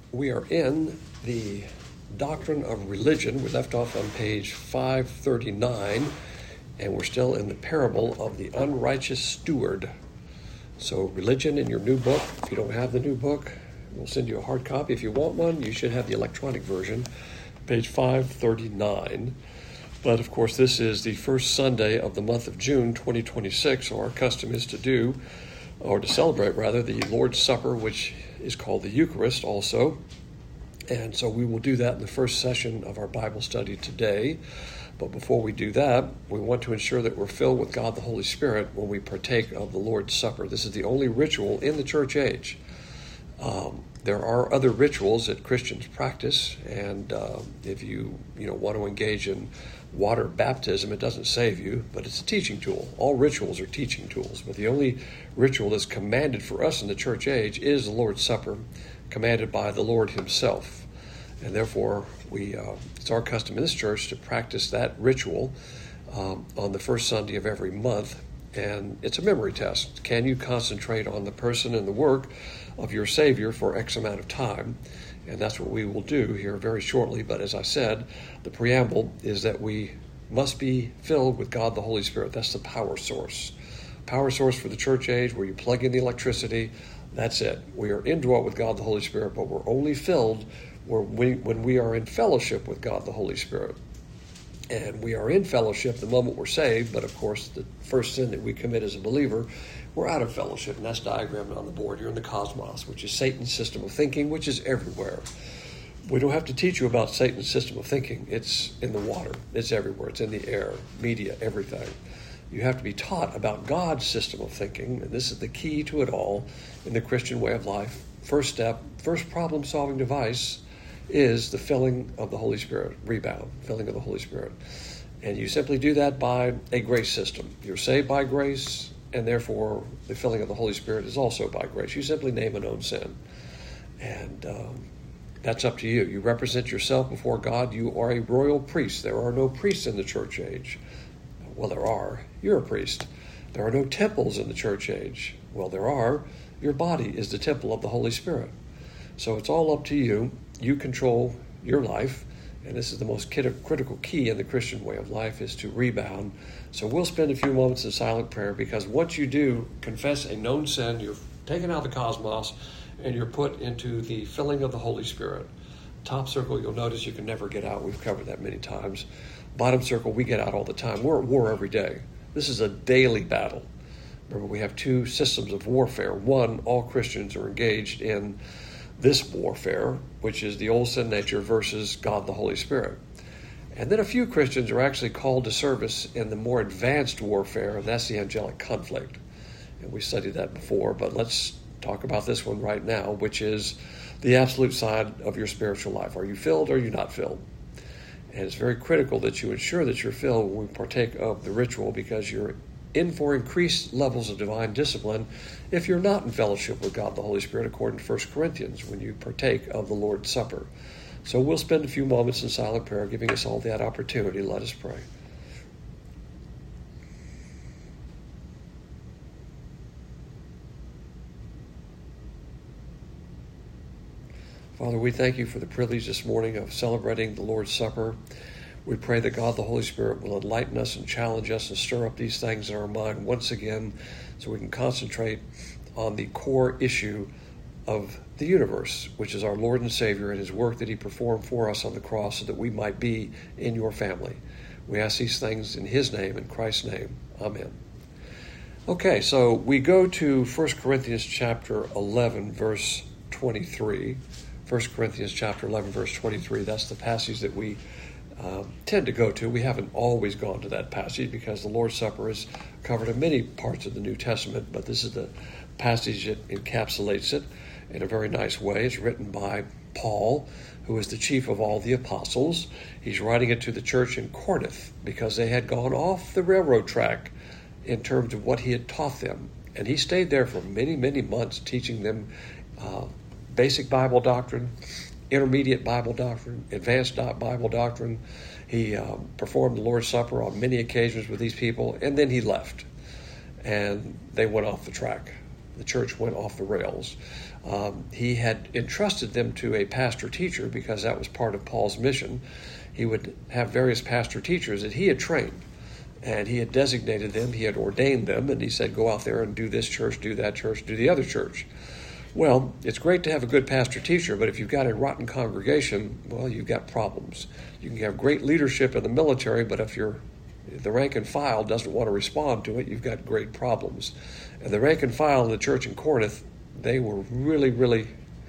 We are in the doctrine of religion. We left off on page 539, and we're still in the parable of the unrighteous steward. So religion in your new book. If you don't have the new book, we'll send you a hard copy. If you want one, you should have the electronic version, page 539. But of course, this is the first Sunday of the month of June 2026, so our custom is to do, or to celebrate rather, the Lord's Supper, which is called the Eucharist also. And so we will do that in the first session of our Bible study today. But before we do that, we want to ensure that we're filled with God the Holy Spirit when we partake of the Lord's Supper. This is the only ritual in the church age. There are other rituals that Christians practice, and if you want to engage in water baptism, it doesn't save you, but it's a teaching tool. All rituals are teaching tools, but the only ritual that's commanded for us in the church age is the Lord's Supper, commanded by the Lord himself. And therefore, it's our custom in this church to practice that ritual on the first Sunday of every month. And it's a memory test. Can you concentrate on the person and the work of your Savior for X amount of time? And that's what we will do here very shortly. But as I said, the preamble is that we must be filled with God the Holy Spirit. That's the power source. Power source for the church age, where you plug in the electricity. That's it. We are indwelt with God the Holy Spirit, but we're only filled when we are in fellowship with God the Holy Spirit. And we are in fellowship the moment we're saved, but of course the first sin that we commit as a believer, we're out of fellowship, and that's diagrammed on the board. You're in the cosmos, which is Satan's system of thinking, which is everywhere. We don't have to teach you about Satan's system of thinking. It's in the water. It's everywhere. It's in the air, media, everything. You have to be taught about God's system of thinking, and this is the key to it all in the Christian way of life. First step, first problem-solving device is the filling of the Holy Spirit, rebound, filling of the Holy Spirit. And you simply do that by a grace system. You're saved by grace, and therefore the filling of the Holy Spirit is also by grace. You simply name a known sin. And that's up to you. You represent yourself before God. You are a royal priest. There are no priests in the church age. Well, there are. You're a priest. There are no temples in the church age. Well, there are. Your body is the temple of the Holy Spirit. So it's all up to you. You control your life, and this is the most critical key in the Christian way of life, is to rebound. So we'll spend a few moments in silent prayer, because once you do confess a known sin, you're taken out of the cosmos, and you're put into the filling of the Holy Spirit. Top circle, you'll notice you can never get out. We've covered that many times. Bottom circle, we get out all the time. We're at war every day. This is a daily battle. Remember, we have two systems of warfare. One, all Christians are engaged in this warfare, which is the old sin nature versus God the Holy Spirit. And then a few Christians are actually called to service in the more advanced warfare, and that's the angelic conflict. And we studied that before, but let's talk about this one right now, which is the absolute side of your spiritual life. Are you filled or are you not filled? And it's very critical that you ensure that you're filled when we partake of the ritual, because you're in for increased levels of divine discipline if you're not in fellowship with God the Holy Spirit, according to 1 Corinthians, when you partake of the Lord's Supper. So we'll spend a few moments in silent prayer, giving us all that opportunity. Let us pray. Father, we thank you for the privilege this morning of celebrating the Lord's Supper. We pray that God the Holy Spirit will enlighten us and challenge us and stir up these things in our mind once again, so we can concentrate on the core issue of the universe, which is our Lord and Savior and his work that he performed for us on the cross so that we might be in your family. We ask these things in his name, in Christ's name. Amen. Okay, so we go to 1 Corinthians chapter 11, verse 23. 1 Corinthians chapter 11, verse 23. That's the passage that we tend to go to. We haven't always gone to that passage, because the Lord's Supper is covered in many parts of the New Testament, but this is the passage that encapsulates it in a very nice way. It's written by Paul, who is the chief of all the apostles. He's writing it to the church in Corinth because they had gone off the railroad track in terms of what he had taught them. And he stayed there for many, many months teaching them basic Bible doctrine, intermediate Bible doctrine, advanced Bible doctrine. He performed the Lord's Supper on many occasions with these people, and then he left. And they went off the track. The church went off the rails. He had entrusted them to a pastor-teacher because that was part of Paul's mission. He would have various pastor-teachers that he had trained, and he had designated them, he had ordained them, and he said, go out there and do this church, do that church, do the other church. Well, it's great to have a good pastor-teacher, but if you've got a rotten congregation, well, you've got problems. You can have great leadership in the military, but if the rank and file doesn't want to respond to it, you've got great problems. And the rank and file in the church in Corinth, they were really, really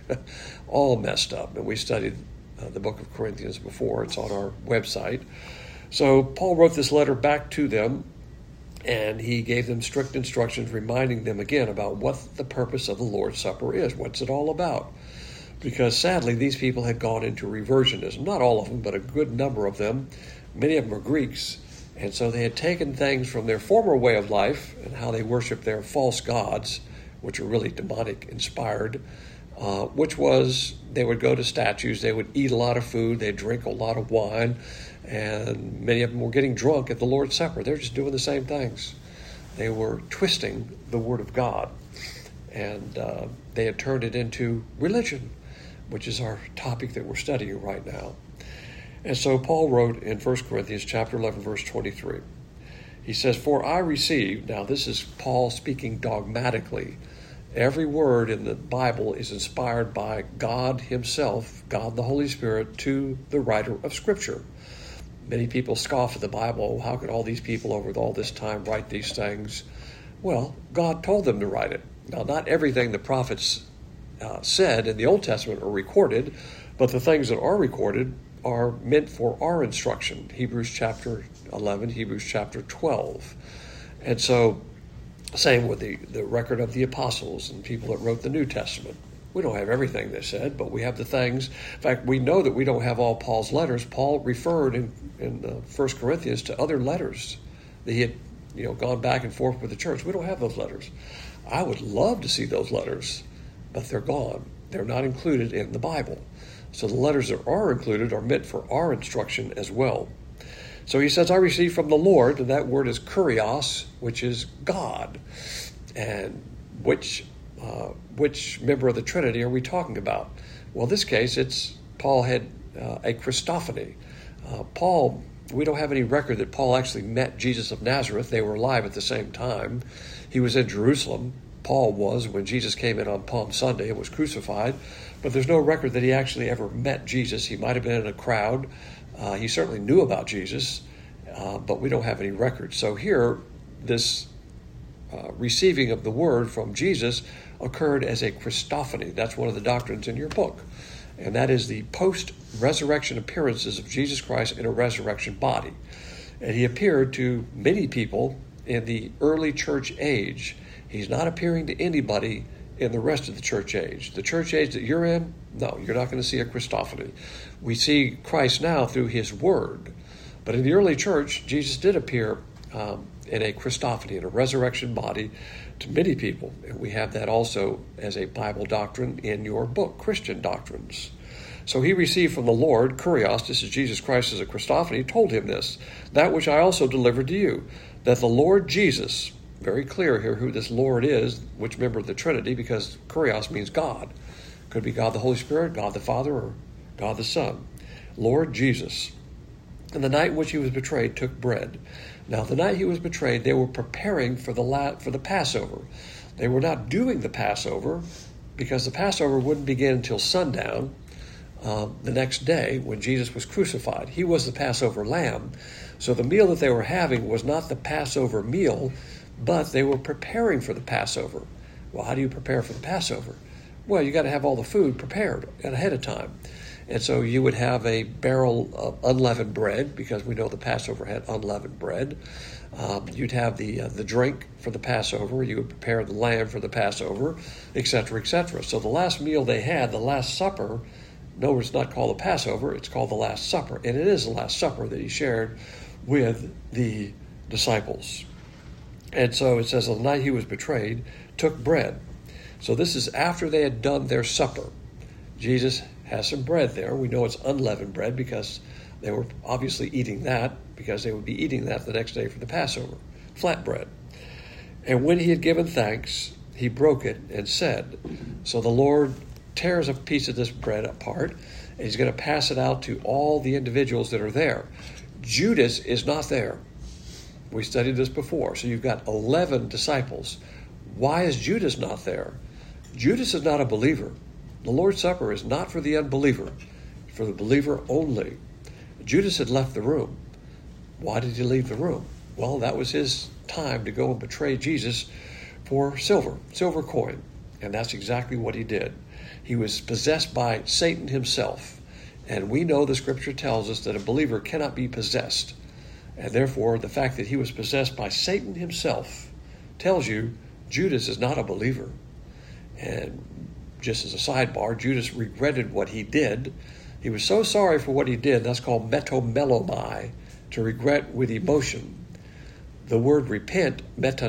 all messed up. And we studied the book of Corinthians before. It's on our website. So Paul wrote this letter back to them, and he gave them strict instructions, reminding them again about what the purpose of the Lord's Supper is. What's it all about? Because sadly, these people had gone into reversionism. Not all of them, but a good number of them. Many of them are Greeks. And so they had taken things from their former way of life and how they worshiped their false gods, which are really demonic inspired, which was they would go to statues, they would eat a lot of food, they'd drink a lot of wine, and many of them were getting drunk at the Lord's Supper. They're just doing the same things. They were twisting the Word of God, and they had turned it into religion, which is our topic that we're studying right now. And so Paul wrote in 1 Corinthians chapter 11, verse 23. He says, for I received, now this is Paul speaking dogmatically. Every word in the Bible is inspired by God himself, God the Holy Spirit, to the writer of Scripture. Many people scoff at the Bible. How could all these people over all this time write these things? Well, God told them to write it. Now, not everything the prophets said in the Old Testament are recorded, but the things that are recorded are meant for our instruction. Hebrews chapter 11, Hebrews chapter 12. And so, same with the record of the apostles and people that wrote the New Testament. We don't have everything they said, but we have the things. In fact, we know that we don't have all Paul's letters. Paul referred in 1 Corinthians to other letters that he had gone back and forth with the church. We don't have those letters. I would love to see those letters, but they're gone. They're not included in the Bible. So the letters that are included are meant for our instruction as well. So he says, I received from the Lord, and that word is kurios, which is God. And which member of the Trinity are we talking about? Well, in this case, Paul had a Christophany. Paul, we don't have any record that Paul actually met Jesus of Nazareth. They were alive at the same time. He was in Jerusalem. Paul was when Jesus came in on Palm Sunday and was crucified. But there's no record that he actually ever met Jesus. He might have been in a crowd. He certainly knew about Jesus, but we don't have any record. So here, this receiving of the word from Jesus occurred as a Christophany. That's one of the doctrines in your book. And that is the post-resurrection appearances of Jesus Christ in a resurrection body. And he appeared to many people in the early church age. He's not appearing to anybody in the rest of the church age. The church age that you're in, no, you're not going to see a Christophany. We see Christ now through his word. But in the early church, Jesus did appear in a Christophany, in a resurrection body, to many people. And we have that also as a Bible doctrine in your book, Christian Doctrines. So he received from the Lord, kurios, this is Jesus Christ as a Christophany, told him this, that which I also delivered to you, that the Lord Jesus, very clear here who this Lord is, which member of the Trinity, because kurios means God. Could be God the Holy Spirit, God the Father, or God the Son. Lord Jesus. And the night in which he was betrayed took bread. Now, the night he was betrayed, they were preparing for the Passover. They were not doing the Passover because the Passover wouldn't begin until sundown the next day when Jesus was crucified. He was the Passover lamb. So the meal that they were having was not the Passover meal, but they were preparing for the Passover. Well, how do you prepare for the Passover? Well, you got to have all the food prepared ahead of time. And so you would have a barrel of unleavened bread, because we know the Passover had unleavened bread. You'd have the drink for the Passover. You would prepare the lamb for the Passover, etc., etc. So the last meal they had, the Last Supper, no, it's not called the Passover, it's called the Last Supper. And it is the Last Supper that he shared with the disciples. And so it says, on the night he was betrayed, took bread. So this is after they had done their supper. Jesus has some bread there. We know it's unleavened bread because they were obviously eating that, because they would be eating that the next day for the Passover, flat bread. And when he had given thanks, he broke it and said. So the Lord tears a piece of this bread apart, and he's going to pass it out to all the individuals that are there. Judas is not there. We studied this before. So you've got 11 disciples. Why is Judas not there? Judas is not a believer. The Lord's Supper is not for the unbeliever, it's for the believer only. Judas had left the room. Why did he leave the room? Well, that was his time to go and betray Jesus for silver coin. And that's exactly what he did. He was possessed by Satan himself. And we know the scripture tells us that a believer cannot be possessed. And therefore, the fact that he was possessed by Satan himself tells you Judas is not a believer. And just as a sidebar, Judas regretted what he did. He was so sorry for what he did. That's called metamelomai, to regret with emotion. The word repent,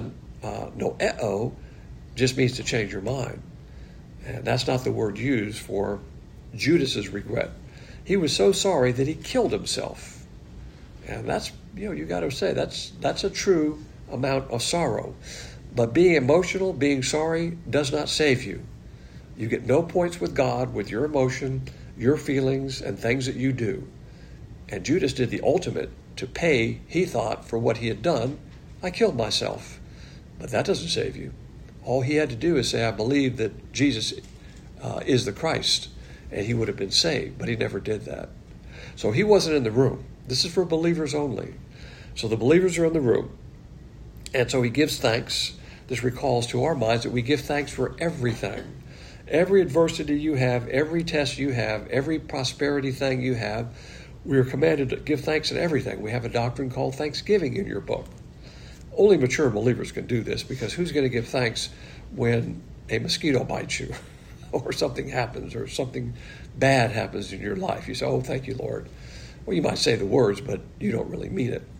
metanoeo, just means to change your mind. And that's not the word used for Judas's regret. He was so sorry that he killed himself. And that's, you got to say, that's a true amount of sorrow. But being emotional, being sorry, does not save you. You get no points with God with your emotion, your feelings, and things that you do. And Judas did the ultimate to pay, he thought, for what he had done. I killed myself. But that doesn't save you. All he had to do is say, I believe that Jesus is the Christ, and he would have been saved. But he never did that. So he wasn't in the room. This is for believers only. So the believers are in the room. And so he gives thanks. This recalls to our minds that we give thanks for everything. Every adversity you have, every test you have, every prosperity thing you have, we are commanded to give thanks in everything. We have a doctrine called Thanksgiving in your book. Only mature believers can do this, because who's going to give thanks when a mosquito bites you or something happens or something bad happens in your life? You say, oh, thank you, Lord. Well, you might say the words, but you don't really mean it.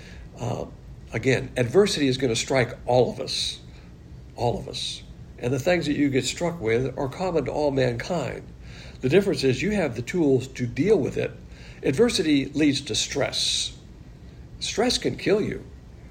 Again, adversity is going to strike all of us. All of us. And the things that you get struck with are common to all mankind. The difference is you have the tools to deal with it. Adversity leads to stress. Stress can kill you.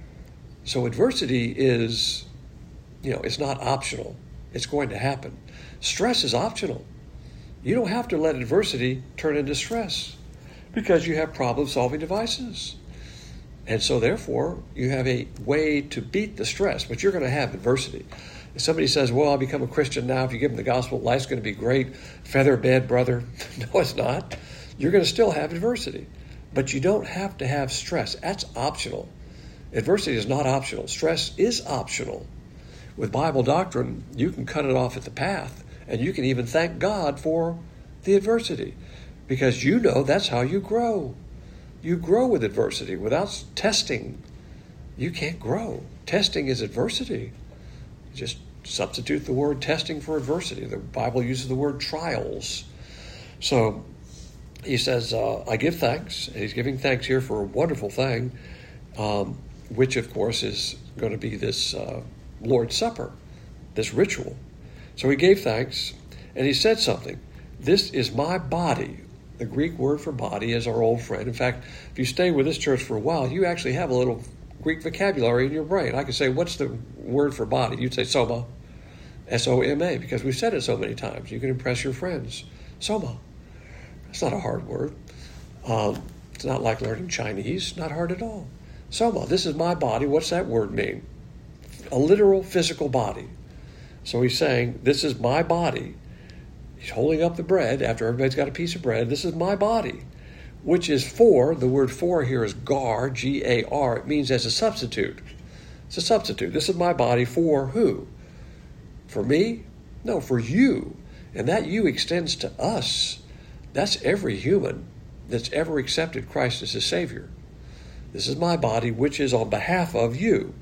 So adversity is, it's not optional. It's going to happen. Stress is optional. You don't have to let adversity turn into stress, because you have problem-solving devices. And so therefore, you have a way to beat the stress, but you're going to have adversity. If somebody says, well, I'll become a Christian now, if you give them the gospel, life's going to be great, feather bed, brother. No, it's not. You're going to still have adversity. But you don't have to have stress. That's optional. Adversity is not optional. Stress is optional. With Bible doctrine, you can cut it off at the path, and you can even thank God for the adversity, because that's how you grow. You grow with adversity. Without testing, you can't grow. Testing is adversity. Just substitute the word testing for adversity. The Bible uses the word trials. So he says, I give thanks. And he's giving thanks here for a wonderful thing, which, of course, is going to be this Lord's Supper, this ritual. So he gave thanks, and he said something. This is my body. The Greek word for body is our old friend. In fact, if you stay with this church for a while, you actually have a little Greek vocabulary in your brain. I could say, what's the word for body? You'd say soma, S-O-M-A, because we've said it so many times. You can impress your friends. Soma. It's not a hard word. It's not like learning Chinese. Not hard at all. Soma, this is my body. What's that word mean? A literal physical body. So he's saying, this is my body. He's holding up the bread after everybody's got a piece of bread. This is my body, which is for, the word for here is gar, G-A-R. It means as a substitute. It's a substitute. This is my body for who? For me? No, for you. And that you extends to us. That's every human that's ever accepted Christ as his Savior. This is my body, which is on behalf of you.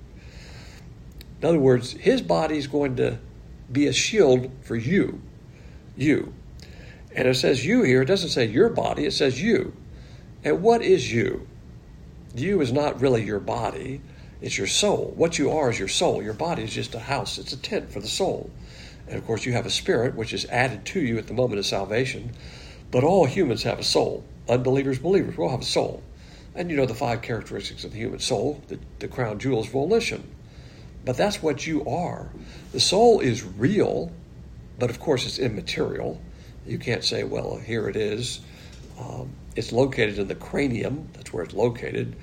In other words, his body is going to be a shield for you. You. And it says you here. It doesn't say your body. It says you. And what is you? You is not really your body. It's your soul. What you are is your soul. Your body is just a house. It's a tent for the soul. And of course, you have a spirit, which is added to you at the moment of salvation. But all humans have a soul. Unbelievers, believers, we all have a soul. And you know the 5 characteristics of the human soul. The crown jewel is volition. But that's what you are. The soul is real, but of course it's immaterial. You can't say, well, here it is. It's located in the cranium. That's where it's located.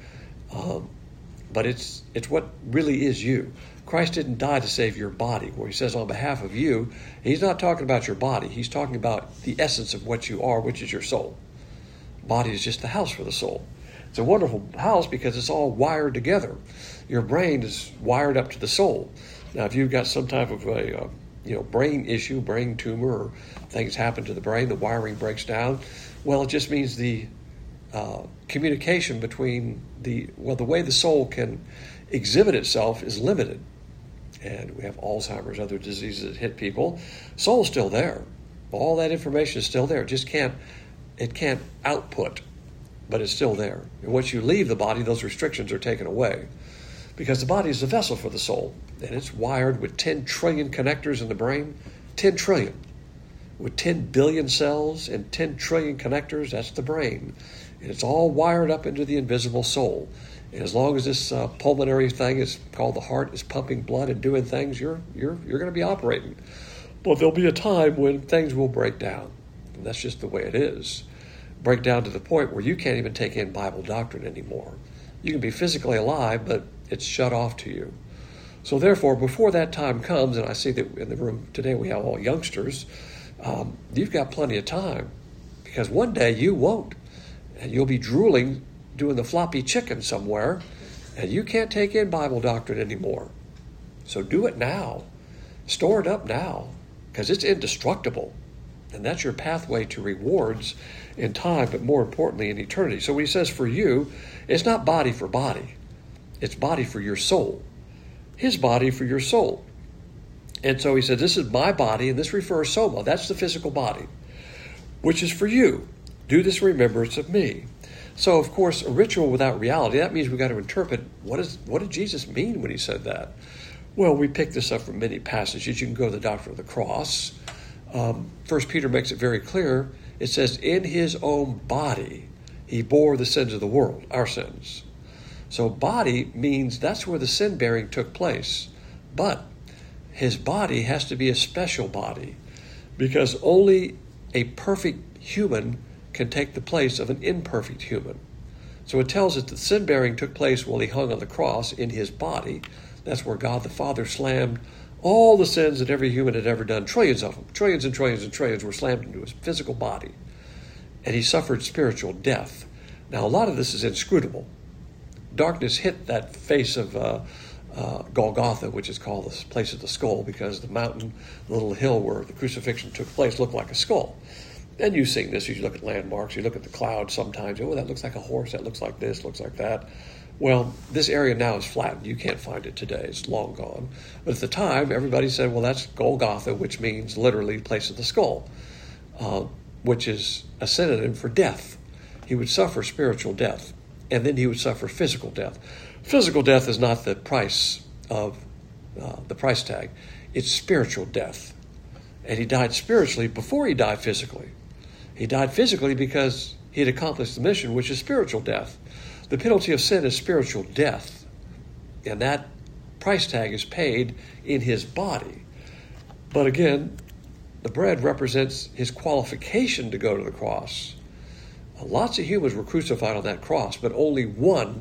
But it's what really is you. Christ didn't die to save your body. Where he says on behalf of you, he's not talking about your body. He's talking about the essence of what you are, which is your soul. Body is just the house for the soul. It's a wonderful house because it's all wired together. Your brain is wired up to the soul. Now, if you've got some type of a brain issue, brain tumor, or things happen to the brain, the wiring breaks down, well, it just means the communication between the way the soul can exhibit itself is limited. And we have Alzheimer's, other diseases that hit people. Soul's still there. All that information is still there. It can't output, but it's still there. And once you leave the body, those restrictions are taken away. Because the body is the vessel for the soul. And it's wired with 10 trillion connectors in the brain. 10 trillion. With 10 billion cells and 10 trillion connectors, that's the brain. And it's all wired up into the invisible soul. And as long as this pulmonary thing is called the heart is pumping blood and doing things, you're going to be operating. But there'll be a time when things will break down. And that's just the way it is. Break down to the point where you can't even take in Bible doctrine anymore. You can be physically alive, but it's shut off to you. So therefore, before that time comes, and I see that in the room today we have all youngsters, you've got plenty of time. Because one day you won't. And you'll be drooling, doing the floppy chicken somewhere, and you can't take in Bible doctrine anymore. So do it now. Store it up now, because it's indestructible. And that's your pathway to rewards in time, but more importantly in eternity. So when he says for you, it's not body for body. It's body for your soul. His body for your soul. And so he said, this is my body, and this refers soma. That's the physical body, which is for you. Do this in remembrance of me. So, of course, a ritual without reality, that means we've got to interpret what did Jesus mean when he said that? Well, we pick this up from many passages. You can go to the doctrine of the cross. 1 Peter makes it very clear. It says, in his own body, he bore the sins of the world, our sins. So body means that's where the sin bearing took place. But his body has to be a special body because only a perfect human can take the place of an imperfect human. So it tells us that sin bearing took place while he hung on the cross in his body. That's where God the Father slammed all the sins that every human had ever done, trillions of them, trillions and trillions and trillions were slammed into his physical body. And he suffered spiritual death. Now, a lot of this is inscrutable. Darkness hit that face of Golgotha, which is called the place of the skull, because the mountain, the little hill where the crucifixion took place, looked like a skull. And you see this, you look at landmarks, you look at the clouds sometimes, oh, that looks like a horse, that looks like this, looks like that. Well, this area now is flattened. You can't find it today. It's long gone. But at the time, everybody said, well, that's Golgotha, which means literally place of the skull, which is a synonym for death. He would suffer spiritual death, and then he would suffer physical death. Physical death is not the price of the price tag. It's spiritual death. And he died spiritually before he died physically. He died physically because he had accomplished the mission, which is spiritual death. The penalty of sin is spiritual death. And that price tag is paid in his body. But again, the bread represents his qualification to go to the cross. Lots of humans were crucified on that cross, but only one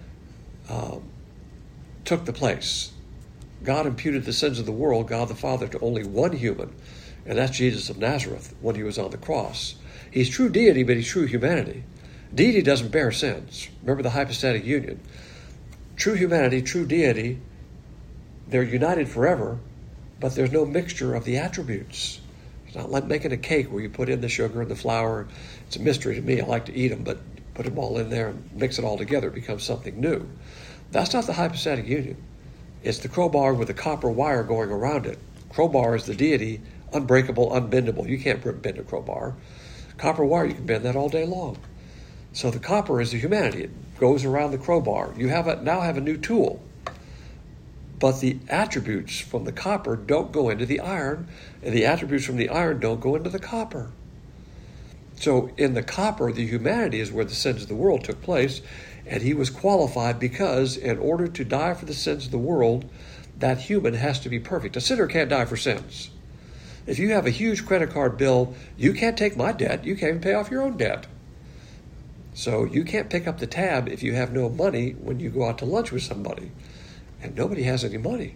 took the place. God imputed the sins of the world, God the Father, to only one human, and that's Jesus of Nazareth when he was on the cross. He's true deity, but he's true humanity. Deity doesn't bear sins. Remember the hypostatic union. True humanity, true deity, they're united forever, but there's no mixture of the attributes. It's not like making a cake where you put in the sugar and the flour. It's a mystery to me. I like to eat them, but put them all in there and mix it all together. It becomes something new. That's not the hypostatic union. It's the crowbar with the copper wire going around it. Crowbar is the deity, unbreakable, unbendable. You can't bend a crowbar. Copper wire, you can bend that all day long. So the copper is the humanity. It goes around the crowbar. You now have a new tool. But the attributes from the copper don't go into the iron, and the attributes from the iron don't go into the copper. So in the copper, the humanity is where the sins of the world took place, and he was qualified because in order to die for the sins of the world, that human has to be perfect. A sinner can't die for sins. If you have a huge credit card bill, you can't take my debt. You can't even pay off your own debt. So you can't pick up the tab if you have no money when you go out to lunch with somebody. And nobody has any money.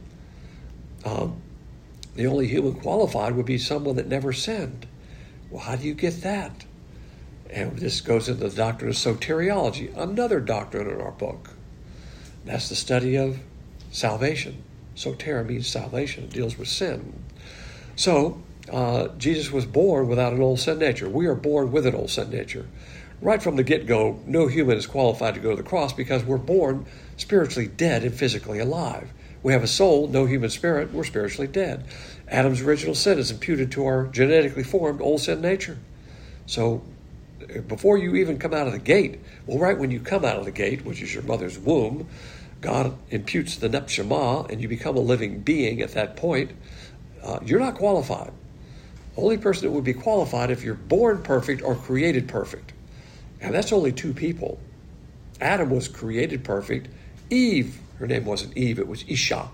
The only human qualified would be someone that never sinned. Well, how do you get that? And this goes into the doctrine of soteriology, another doctrine in our book. That's the study of salvation. Soter means salvation. It deals with sin. So, Jesus was born without an old sin nature. We are born with an old sin nature. Right from the get-go, no human is qualified to go to the cross because we're born spiritually dead and physically alive. We have a soul, no human spirit, we're spiritually dead. Adam's original sin is imputed to our genetically formed old sin nature. So, before you even come out of the gate, well, right when you come out of the gate, which is your mother's womb, God imputes the Neshama, and you become a living being at that point. You're not qualified. Only person that would be qualified if you're born perfect or created perfect. And that's only two people. Adam was created perfect. Eve, her name wasn't Eve, it was Isha.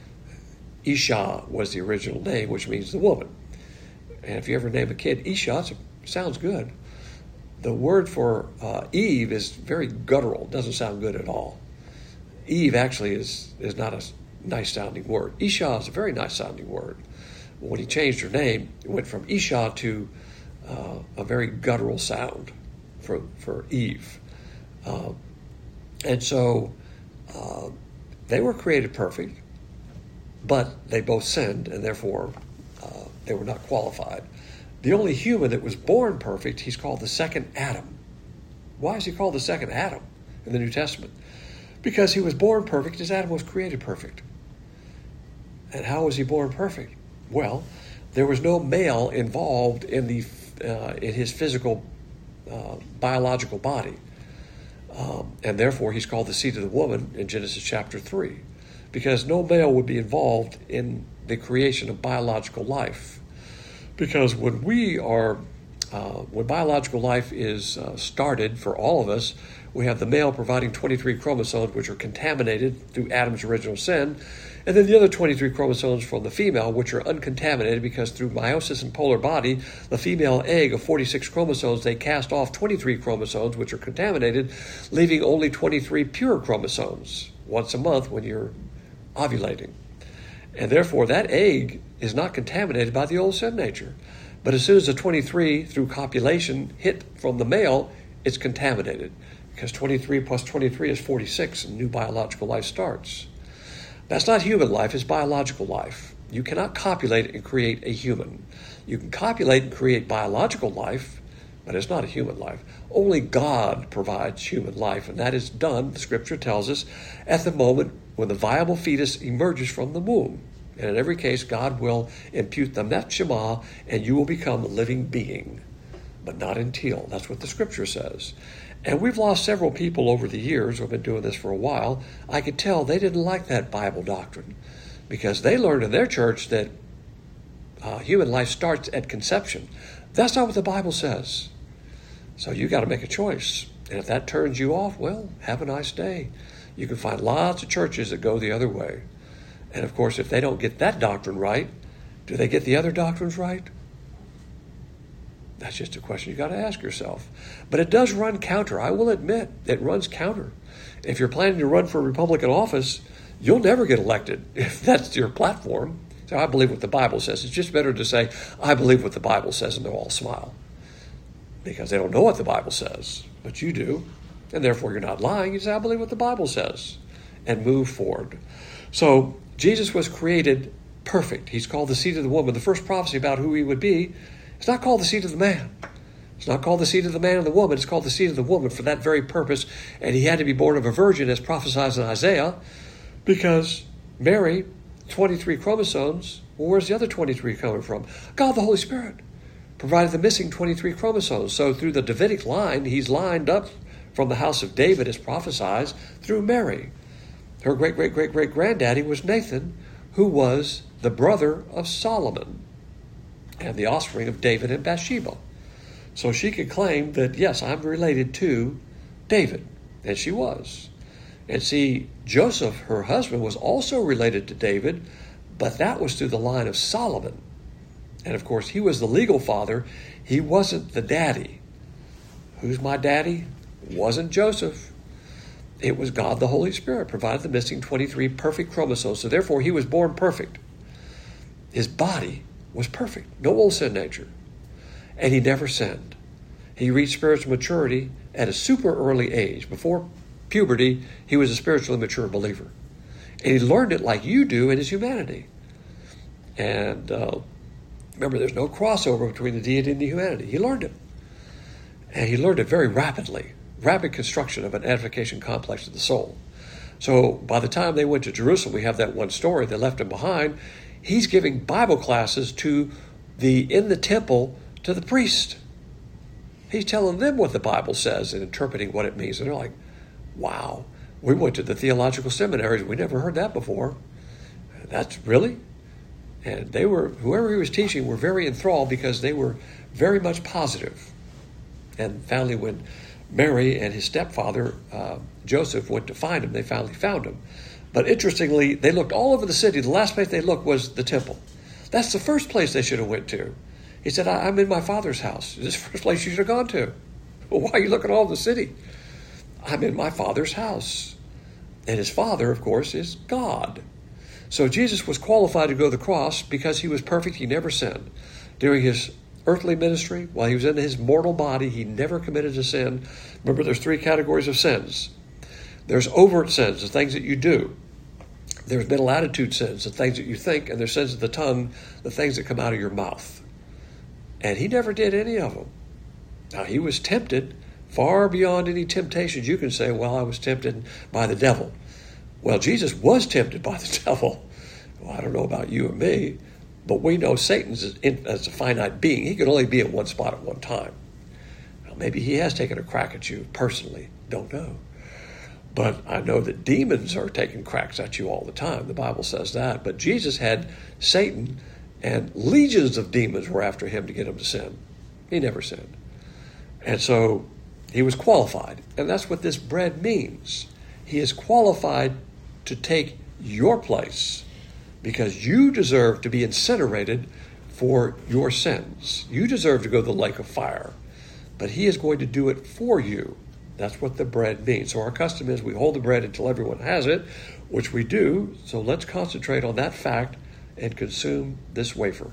Isha was the original name, which means the woman. And if you ever name a kid Isha, it sounds good. The word for Eve is very guttural. It doesn't sound good at all. Eve actually is not a nice-sounding word. Isha is a very nice-sounding word. When he changed her name, it went from Isha to a very guttural sound for Eve. And so they were created perfect, but they both sinned, and therefore they were not qualified. The only human that was born perfect, he's called the second Adam. Why is he called the second Adam in the New Testament? Because he was born perfect as Adam was created perfect. And how was he born perfect? Well, there was no male involved in his physical biological body. And therefore he's called the seed of the woman in Genesis chapter 3. Because no male would be involved in the creation of biological life. Because when biological life is started for all of us, we have the male providing 23 chromosomes, which are contaminated through Adam's original sin, and then the other 23 chromosomes from the female, which are uncontaminated because through meiosis and polar body, the female egg of 46 chromosomes, they cast off 23 chromosomes, which are contaminated, leaving only 23 pure chromosomes once a month when you're ovulating. And therefore, that egg is not contaminated by the old sin nature. But as soon as the 23 through copulation hit from the male, it's contaminated. Because 23 plus 23 is 46, and new biological life starts. That's not human life, it's biological life. You cannot copulate and create a human. You can copulate and create biological life, but it's not a human life. Only God provides human life, and that is done, the scripture tells us, at the moment when the viable fetus emerges from the womb. And in every case, God will impute the Neshama, and you will become a living being, but not until. That's what the scripture says. And we've lost several people over the years who have been doing this for a while. I could tell they didn't like that Bible doctrine because they learned in their church that human life starts at conception. That's not what the Bible says. So you got to make a choice. And if that turns you off, well, have a nice day. You can find lots of churches that go the other way. And of course, if they don't get that doctrine right, do they get the other doctrines right? That's just a question you got to ask yourself. But it does run counter. I will admit, it runs counter. If you're planning to run for a Republican office, you'll never get elected if that's your platform. So I believe what the Bible says. It's just better to say, I believe what the Bible says, and they'll all smile. Because they don't know what the Bible says, but you do. And therefore you're not lying. You say, I believe what the Bible says, and move forward. So Jesus was created perfect. He's called the seed of the woman. The first prophecy about who he would be, it's not called the seed of the man. It's not called the seed of the man and the woman. It's called the seed of the woman for that very purpose. And he had to be born of a virgin as prophesied in Isaiah because Mary, 23 chromosomes, well, where's the other 23 coming from? God, the Holy Spirit, provided the missing 23 chromosomes. So through the Davidic line, he's lined up from the house of David as prophesied through Mary. Her great-great-great-great-granddaddy was Nathan, who was the brother of Solomon and the offspring of David and Bathsheba. So she could claim that, yes, I'm related to David. And she was. And see, Joseph, her husband, was also related to David, but that was through the line of Solomon. And of course, he was the legal father. He wasn't the daddy. Who's my daddy? It wasn't Joseph. It was God the Holy Spirit provided the missing 23 perfect chromosomes. So therefore, he was born perfect. His body was perfect. No old sin nature. And he never sinned. He reached spiritual maturity at a super early age. Before puberty, he was a spiritually mature believer. And he learned it like you do in his humanity. And remember, there's no crossover between the deity and the humanity. He learned it. And he learned it very rapidly. Rapid construction of an edification complex of the soul. So by the time they went to Jerusalem, we have that one story, they left him behind. He's giving Bible classes in the temple to the priest. He's telling them what the Bible says and interpreting what it means. And they're like, wow, we went to the theological seminaries. We never heard that before. That's really? And whoever he was teaching were very enthralled because they were very much positive. And finally, when Mary and his stepfather, Joseph, went to find him, they finally found him. But interestingly, they looked all over the city. The last place they looked was the temple. That's the first place they should have went to. He said, I'm in my father's house. This is the first place you should have gone to. Well, why are you looking all over the city? I'm in my father's house. And his father, of course, is God. So Jesus was qualified to go to the cross because he was perfect. He never sinned. During his earthly ministry, while he was in his mortal body, he never committed a sin. Remember, there's 3 categories of sins. There's overt sins, the things that you do. There's mental attitude sins, the things that you think, and there's sins of the tongue, the things that come out of your mouth. And he never did any of them. Now, he was tempted far beyond any temptations. You can say, well, I was tempted by the devil. Well, Jesus was tempted by the devil. Well, I don't know about you and me, but we know Satan's as a finite being. He could only be at one spot at one time. Now, maybe he has taken a crack at you personally. Don't know. But I know that demons are taking cracks at you all the time. The Bible says that. But Jesus had Satan, and legions of demons were after him to get him to sin. He never sinned. And so he was qualified. And that's what this bread means. He is qualified to take your place because you deserve to be incinerated for your sins. You deserve to go to the lake of fire. But he is going to do it for you. That's what the bread means. So our custom is we hold the bread until everyone has it, which we do. So let's concentrate on that fact and consume this wafer.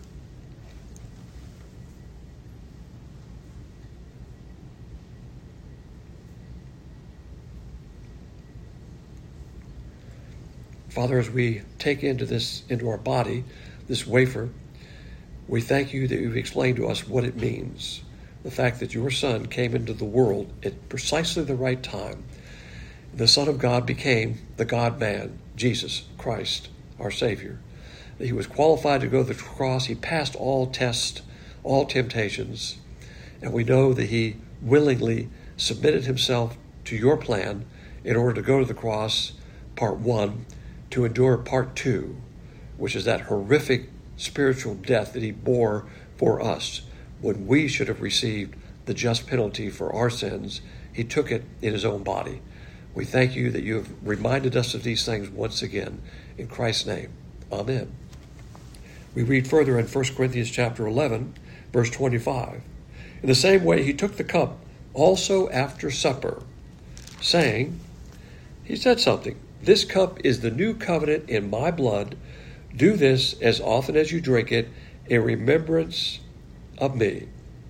Father, as we take into our body this wafer, we thank you that you've explained to us what it means. The fact that your Son came into the world at precisely the right time. The Son of God became the God-man, Jesus Christ, our Savior. That he was qualified to go to the cross. He passed all tests, all temptations. And we know that he willingly submitted himself to your plan in order to go to the cross, part 1, to endure part 2, which is that horrific spiritual death that he bore for us. When we should have received the just penalty for our sins, he took it in his own body. We thank you that you have reminded us of these things once again. In Christ's name, amen. We read further in 1 Corinthians chapter 11, verse 25. In the same way, he took the cup also after supper, saying, he said something, this cup is the new covenant in my blood. Do this as often as you drink it in remembrance of me.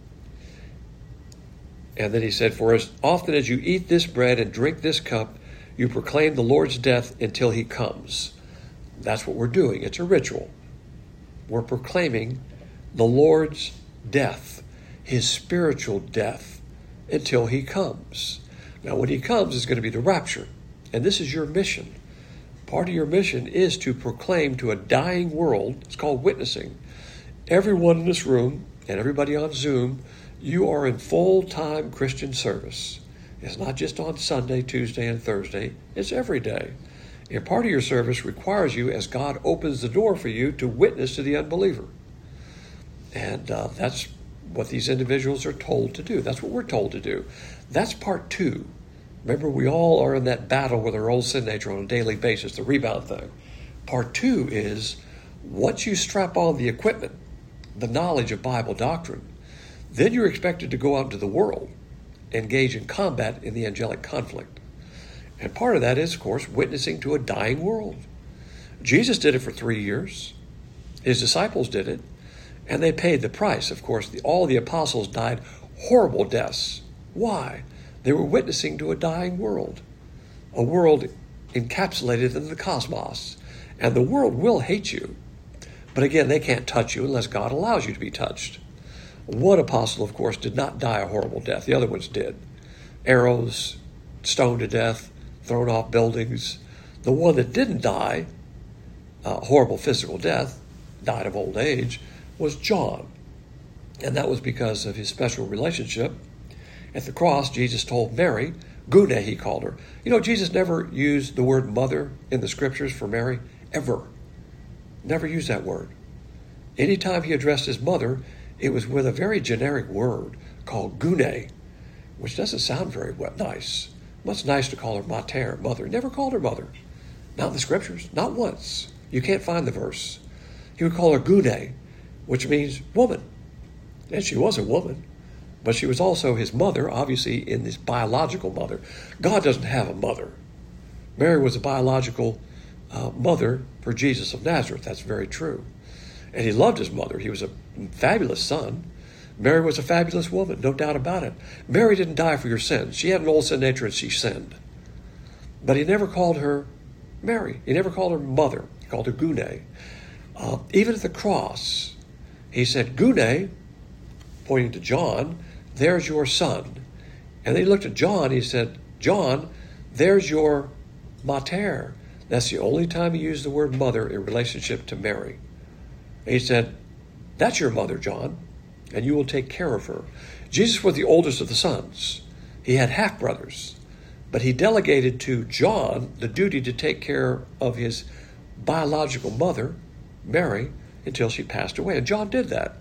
And then he said, for as often as you eat this bread and drink this cup, you proclaim the Lord's death until he comes. That's what we're doing. It's a ritual. We're proclaiming the Lord's death, his spiritual death, until he comes. Now, when he comes, it's going to be the rapture. And this is your mission. Part of your mission is to proclaim to a dying world, it's called witnessing. Everyone in this room and everybody on Zoom, you are in full-time Christian service. It's not just on Sunday, Tuesday, and Thursday. It's every day. And part of your service requires you, as God opens the door for you, to witness to the unbeliever. And that's what these individuals are told to do. That's what we're told to do. That's part 2. Remember, we all are in that battle with our old sin nature on a daily basis, the rebound thing. Part 2 is, once you strap on the equipment, the knowledge of Bible doctrine, then you're expected to go out into the world, engage in combat in the angelic conflict. And part of that is, of course, witnessing to a dying world. Jesus did it for 3 years. His disciples did it, and they paid the price. Of course, all the apostles died horrible deaths. Why? They were witnessing to a dying world, a world encapsulated in the cosmos. And the world will hate you. But again, they can't touch you unless God allows you to be touched. One apostle, of course, did not die a horrible death. The other ones did. Arrows, stoned to death, thrown off buildings. The one that didn't die a horrible physical death, died of old age, was John. And that was because of his special relationship. At the cross, Jesus told Mary, Gune he called her. You know, Jesus never used the word mother in the scriptures for Mary, ever. Never used that word. Anytime he addressed his mother, it was with a very generic word called Gune, which doesn't sound very nice. Much nice to call her mater, mother. Never called her mother. Not in the scriptures, not once. You can't find the verse. He would call her Gune, which means woman. And she was a woman, but she was also his mother, obviously in this biological mother. God doesn't have a mother. Mary was a biological mother for Jesus of Nazareth. That's very true. And he loved his mother. He was a fabulous son. Mary was a fabulous woman, no doubt about it. Mary didn't die for your sins. She had an old sin nature and she sinned. But he never called her Mary. He never called her mother. He called her Gune. Even at the cross, he said, Gune, pointing to John, there's your son. And then he looked at John, he said, John, there's your mater. That's the only time he used the word mother in relationship to Mary. And he said, that's your mother, John, and you will take care of her. Jesus was the oldest of the sons. He had half-brothers, but he delegated to John the duty to take care of his biological mother, Mary, until she passed away. And John did that.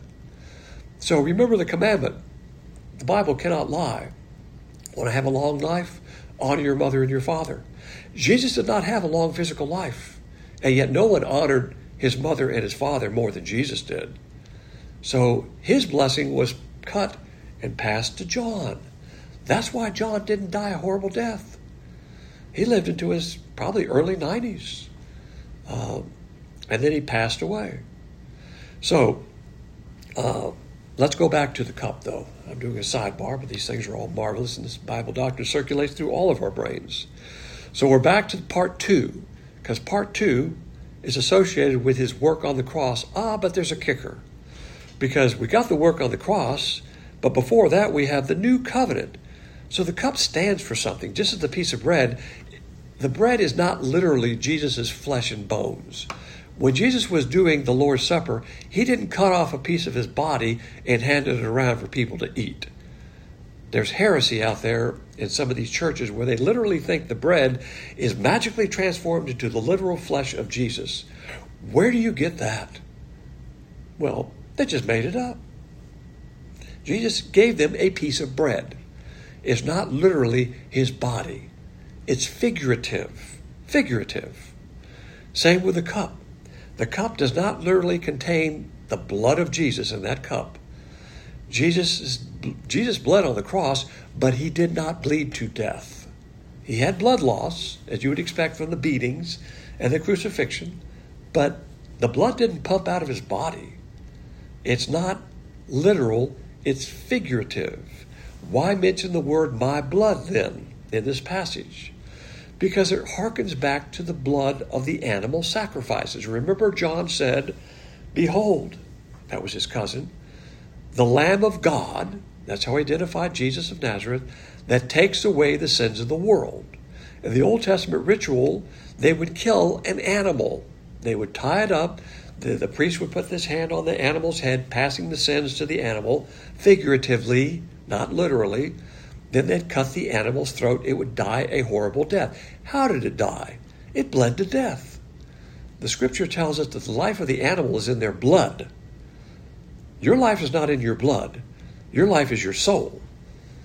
So remember the commandment. The Bible cannot lie. Want to have a long life? Honor your mother and your father. Jesus did not have a long physical life, and yet no one honored his mother and his father more than Jesus did. So his blessing was cut and passed to John. That's why John didn't die a horrible death. He lived into his probably early 90s. And then he passed away. So let's go back to the cup, though. I'm doing a sidebar, but these things are all marvelous, and this Bible doctrine circulates through all of our brains. So we're back to part 2, because part 2 is associated with his work on the cross. But there's a kicker. Because we got the work on the cross, but before that we have the new covenant. So the cup stands for something. Just as the piece of bread, the bread is not literally Jesus' flesh and bones. When Jesus was doing the Lord's Supper, he didn't cut off a piece of his body and handed it around for people to eat. There's heresy out there in some of these churches where they literally think the bread is magically transformed into the literal flesh of Jesus. Where do you get that? Well, they just made it up. Jesus gave them a piece of bread. It's not literally his body. It's figurative. Figurative. Same with the cup. The cup does not literally contain the blood of Jesus in that cup. Jesus bled on the cross, but he did not bleed to death. He had blood loss, as you would expect from the beatings and the crucifixion, but the blood didn't pump out of his body. It's not literal, it's figurative. Why mention the word my blood then in this passage? Because it harkens back to the blood of the animal sacrifices. Remember, John said, behold, that was his cousin, the Lamb of God, that's how he identified Jesus of Nazareth, that takes away the sins of the world. In the Old Testament ritual, they would kill an animal. They would tie it up. The priest would put his hand on the animal's head, passing the sins to the animal, figuratively, not literally. Then they'd cut the animal's throat. It would die a horrible death. How did it die? It bled to death. The scripture tells us that the life of the animal is in their blood. Your life is not in your blood. Your life is your soul.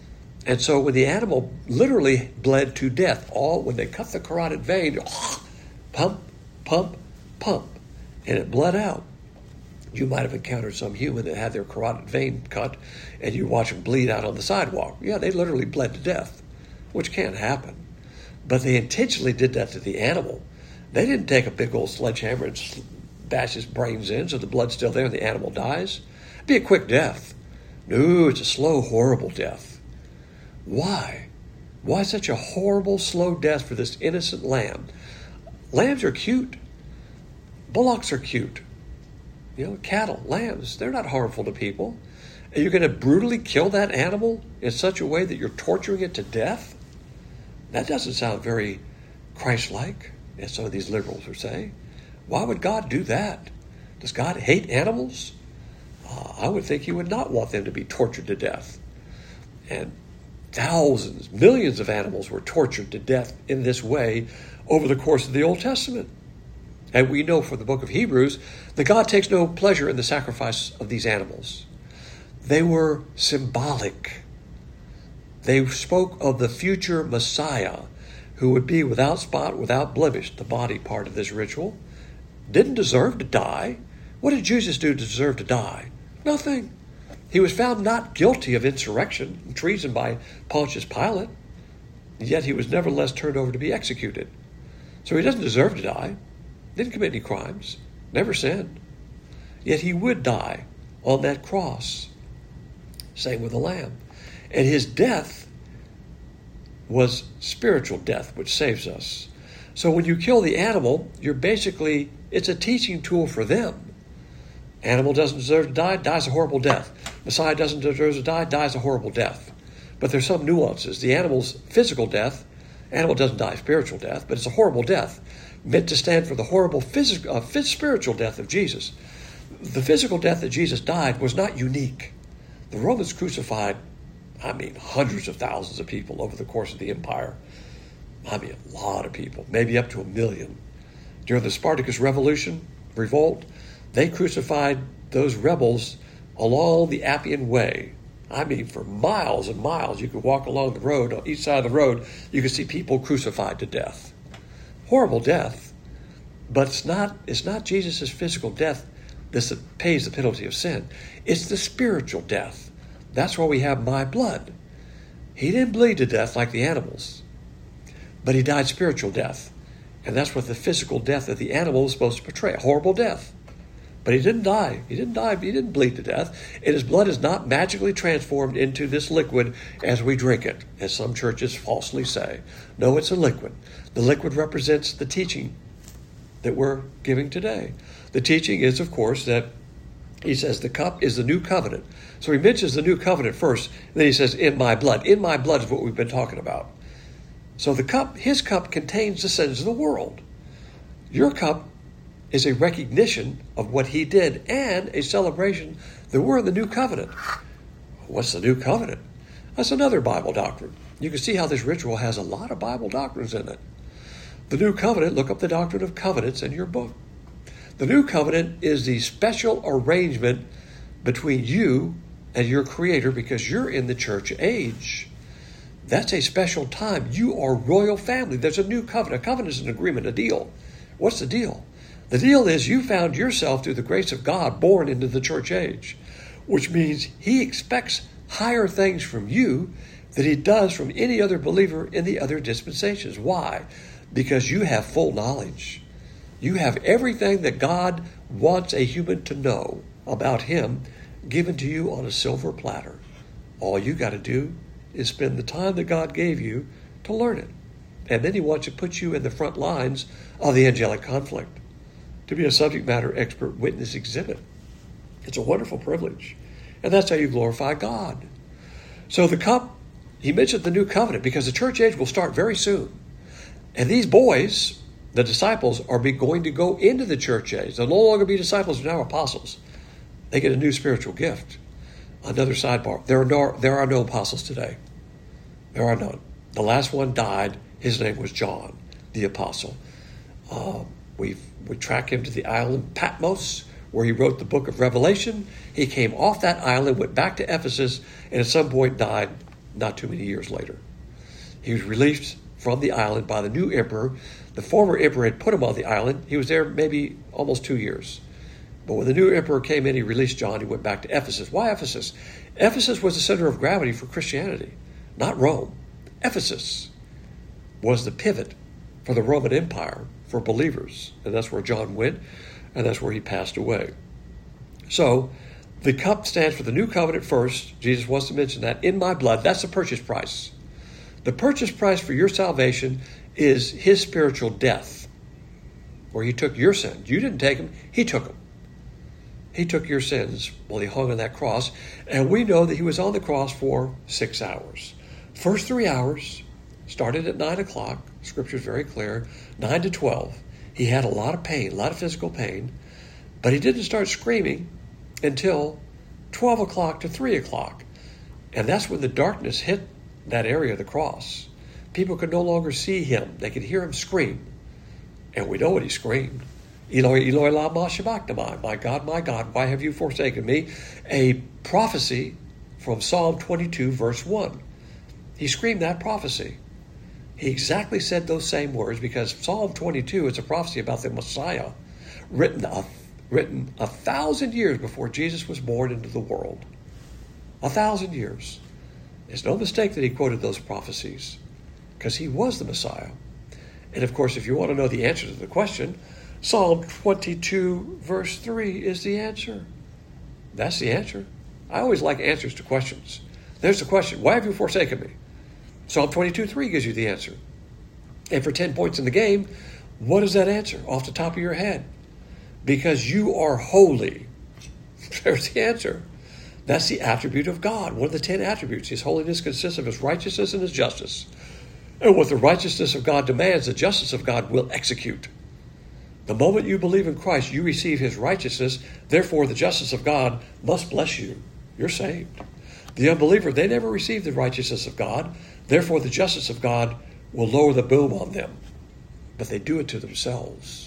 And so when the animal literally bled to death, when they cut the carotid vein, pump, pump, pump, and it bled out. You might have encountered some human that had their carotid vein cut, and you watch them bleed out on the sidewalk. Yeah, they literally bled to death, which can't happen. But they intentionally did that to the animal. They didn't take a big old sledgehammer and bash his brains in so the blood's still there and the animal dies. It'd be a quick death. No, it's a slow, horrible death. Why? Why such a horrible, slow death for this innocent lamb? Lambs are cute. Bullocks are cute. Cattle, lambs, they're not harmful to people. And you're going to brutally kill that animal in such a way that you're torturing it to death? That doesn't sound very Christ-like, as some of these liberals are saying. Why would God do that? Does God hate animals? I would think he would not want them to be tortured to death. And thousands, millions of animals were tortured to death in this way over the course of the Old Testament. And we know from the book of Hebrews that God takes no pleasure in the sacrifice of these animals. They were symbolic. They spoke of the future Messiah who would be without spot, without blemish, the body part of this ritual. Didn't deserve to die. What did Jesus do to deserve to die? Nothing. He was found not guilty of insurrection and treason by Pontius Pilate, yet he was nevertheless turned over to be executed. So he doesn't deserve to die. Didn't commit any crimes. Never sinned. Yet he would die on that cross. Same with the lamb. And his death was spiritual death, which saves us. So when you kill the animal, it's a teaching tool for them. Animal doesn't deserve to die, dies a horrible death. Messiah doesn't deserve to die, dies a horrible death. But there's some nuances. The animal's physical death, animal doesn't die spiritual death, but it's a horrible death, meant to stand for the horrible spiritual death of Jesus. The physical death that Jesus died was not unique. The Romans crucified, hundreds of thousands of people over the course of the empire. A lot of people, maybe up to 1 million. During the Spartacus revolt, they crucified those rebels along the Appian Way. For miles and miles, you could walk along the road, on each side of the road, you could see people crucified to death. Horrible death, but it's not Jesus' physical death that pays the penalty of sin. It's the spiritual death. That's why we have my blood. He didn't bleed to death like the animals, but he died spiritual death. And that's what the physical death of the animal is supposed to portray, a horrible death. But he didn't die. He didn't bleed to death. And his blood is not magically transformed into this liquid as we drink it, as some churches falsely say. No, it's a liquid. The liquid represents the teaching that we're giving today. The teaching is, of course, that he says the cup is the new covenant. So he mentions the new covenant first, and then he says, in my blood. In my blood is what we've been talking about. So the cup, his cup, contains the sins of the world. Your cup is a recognition of what he did and a celebration that we're in the new covenant. What's the new covenant? That's another Bible doctrine. You can see how this ritual has a lot of Bible doctrines in it. The new covenant, look up the doctrine of covenants in your book. The new covenant is the special arrangement between you and your Creator because you're in the church age. That's a special time. You are royal family. There's a new covenant. A covenant is an agreement, a deal. What's the deal? The deal is you found yourself through the grace of God born into the church age, which means he expects higher things from you than he does from any other believer in the other dispensations. Why? Because you have full knowledge. You have everything that God wants a human to know about him given to you on a silver platter. All you got to do is spend the time that God gave you to learn it. And then he wants to put you in the front lines of the angelic conflict, to be a subject matter expert witness exhibit. It's a wonderful privilege. And that's how you glorify God. So the cup, he mentioned the new covenant because the church age will start very soon. And these boys, the disciples, are going to go into the church age. They'll no longer be disciples, they're now apostles. They get a new spiritual gift. Another sidebar, there are no apostles today. There are none. The last one died. His name was John, the apostle. We track him to the island Patmos, where he wrote the book of Revelation. He came off that island, went back to Ephesus, and at some point died not too many years later. He was released from the island by the new emperor. The former emperor had put him on the island. He was there maybe almost 2 years. But when the new emperor came in, he released John. He went back to Ephesus. Why Ephesus? Ephesus was the center of gravity for Christianity, not Rome. Ephesus was the pivot for the Roman Empire for believers. And that's where John went, and that's where he passed away. So the cup stands for the new covenant first. Jesus wants to mention that. In my blood, that's the purchase price. The purchase price for your salvation is his spiritual death, where he took your sins. You didn't take them, he took them. He took your sins while he hung on that cross, and we know that he was on the cross for 6 hours. First 3 hours started at 9 o'clock. Scripture is very clear. 9 to 12. He had a lot of pain, a lot of physical pain, but he didn't start screaming until 12 o'clock to 3 o'clock. And that's when the darkness hit that area of the cross. People could no longer see him. They could hear him scream. And we know what he screamed. Eloi, Eloi, lama sabachthani. My God, why have you forsaken me? A prophecy from Psalm 22, verse 1. He screamed that prophecy. He exactly said those same words because Psalm 22 is a prophecy about the Messiah written 1,000 years before Jesus was born into the world. 1,000 years. It's no mistake that he quoted those prophecies because he was the Messiah. And of course, if you want to know the answer to the question, Psalm 22, verse 3 is the answer. That's the answer. I always like answers to questions. There's the question, why have you forsaken me? Psalm 22, 3 gives you the answer. And for 10 points in the game, what is that answer off the top of your head? Because you are holy. There's the answer. That's the attribute of God, one of the 10 attributes. His holiness consists of his righteousness and his justice. And what the righteousness of God demands, the justice of God will execute. The moment you believe in Christ, you receive his righteousness. Therefore, the justice of God must bless you. You're saved. The unbeliever, they never receive the righteousness of God. Therefore, the justice of God will lower the boom on them. But they do it to themselves.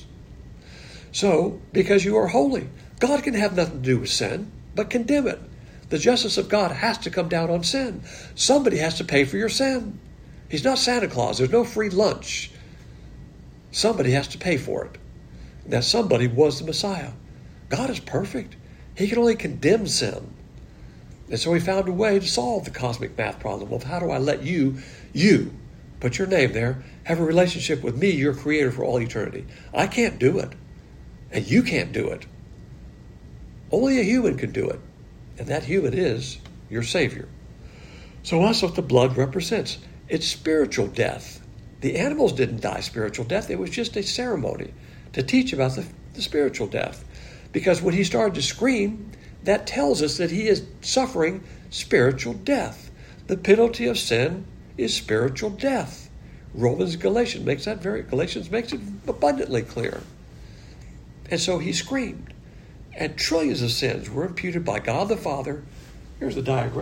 So, because you are holy, God can have nothing to do with sin, but condemn it. The justice of God has to come down on sin. Somebody has to pay for your sin. He's not Santa Claus. There's no free lunch. Somebody has to pay for it. That somebody was the Messiah. God is perfect. He can only condemn sin. And so he found a way to solve the cosmic math problem of how do I let you, put your name there, have a relationship with me, your creator for all eternity. I can't do it. And you can't do it. Only a human can do it. And that human is your Savior. So that's what the blood represents. It's spiritual death. The animals didn't die spiritual death. It was just a ceremony to teach about the spiritual death. Because when he started to scream, that tells us that he is suffering spiritual death. The penalty of sin is spiritual death. Galatians makes it abundantly clear. And so he screamed. And trillions of sins were imputed by God the Father. Here's the diagram. ...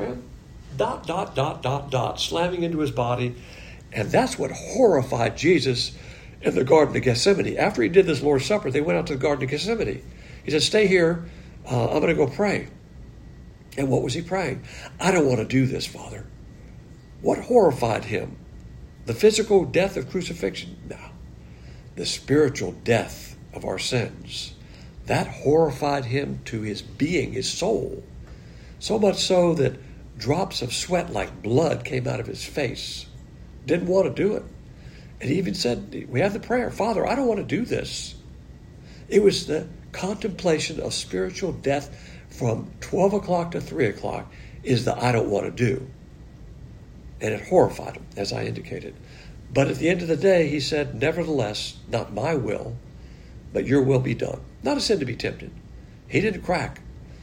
slamming into his body. And that's what horrified Jesus in the Garden of Gethsemane. After he did this Lord's Supper, they went out to the Garden of Gethsemane. He said, stay here. I'm going to go pray. And what was he praying? I don't want to do this, Father. What horrified him? The physical death of crucifixion? No. The spiritual death of our sins. That horrified him to his being, his soul. So much so that drops of sweat like blood came out of his face. Didn't want to do it. And he even said, we have the prayer, Father, I don't want to do this. It was the contemplation of spiritual death from 12 o'clock to 3 o'clock is the I don't want to do. And it horrified him, as I indicated. But at the end of the day, he said, nevertheless, not my will, but your will be done. Not a sin to be tempted. He didn't crack.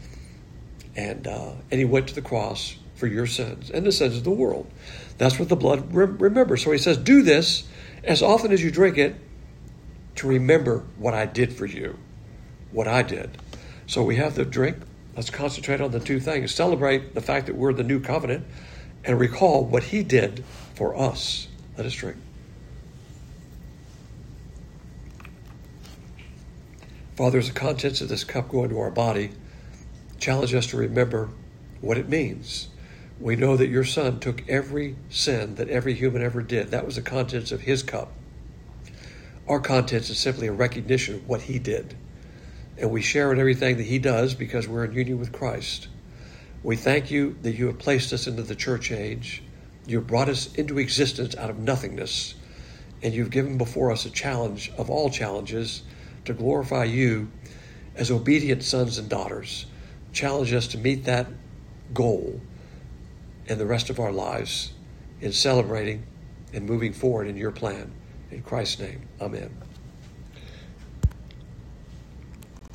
And he went to the cross for your sins and the sins of the world. That's what the blood remembers. So he says, do this as often as you drink it to remember what I did for you, what I did. So we have the drink. Let's concentrate on the two things. Celebrate the fact that we're the new covenant and recall what he did for us. Let us drink. Father, as the contents of this cup go into our body, challenge us to remember what it means. We know that your Son took every sin that every human ever did. That was the contents of his cup. Our contents is simply a recognition of what he did. And we share in everything that he does because we're in union with Christ. We thank you that you have placed us into the church age. You have brought us into existence out of nothingness. And you've given before us a challenge of all challenges to glorify you as obedient sons and daughters. Challenge us to meet that goal in the rest of our lives in celebrating and moving forward in your plan. In Christ's name, amen.